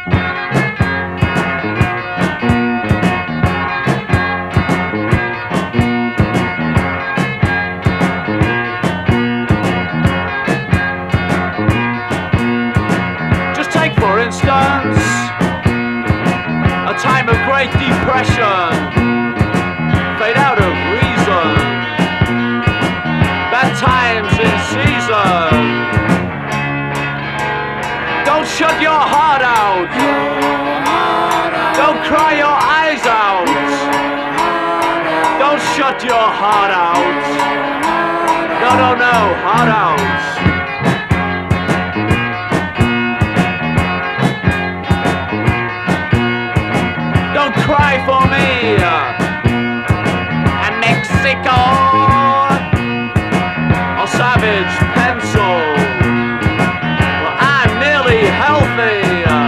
Just take for instance a time of great depression, fade out of reason, bad times in season. Don't shut your heart out, don't cry your eyes out, don't shut your heart out, no, heart out. Don't cry for me and Mexico or Savage Pencil. Well, I'm nearly healthy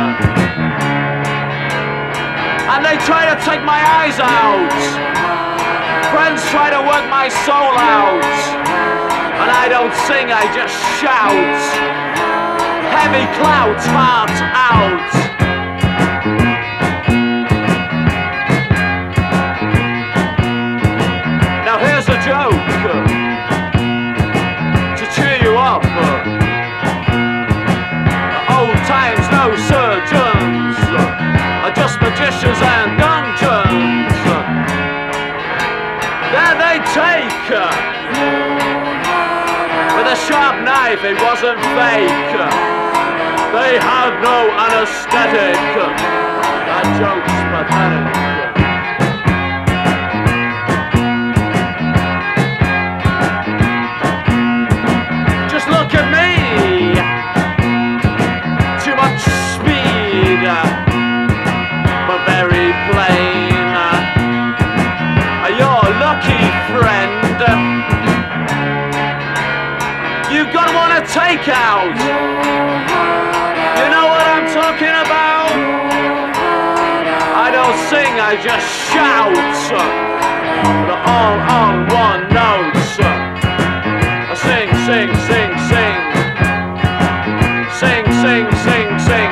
and they try to take my eyes out. Friends try to work my soul out, and I don't sing, I just shout. Heavy clouds, heart out. Joke to cheer you up. Old times, no surgeons, just magicians and dungeons. There they take with a sharp knife, it wasn't fake. They had no anesthetic. That joke's pathetic. You gotta wanna take out. You know what I'm talking about? I don't sing, I just shout. All on one note. I sing, sing, sing, sing. Sing, sing, sing, sing.